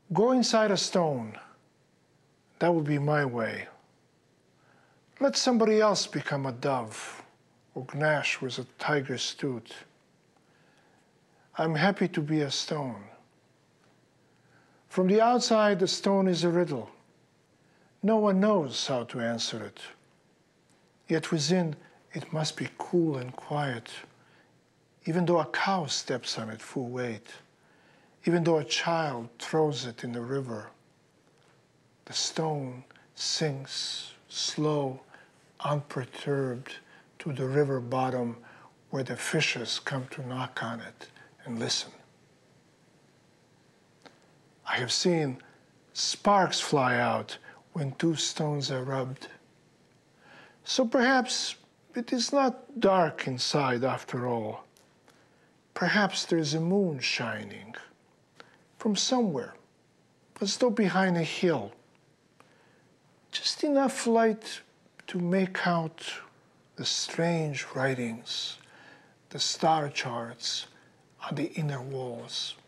Go inside a stone. That would be my way. Let somebody else become a dove or gnash with a tiger's tooth. I'm happy to be a stone. From the outside, the stone is a riddle. No one knows how to answer it. Yet within, it must be cool and quiet, even though a cow steps on it full weight, even though a child throws it in the river. The stone sinks slow, unperturbed to the river bottom where the fishes come to knock on it and listen. I have seen sparks fly out when two stones are rubbed. So perhaps it is not dark inside after all. Perhaps there is a moon shining from somewhere, as though behind a hill. Just enough light to make out the strange writings, the star charts on the inner walls.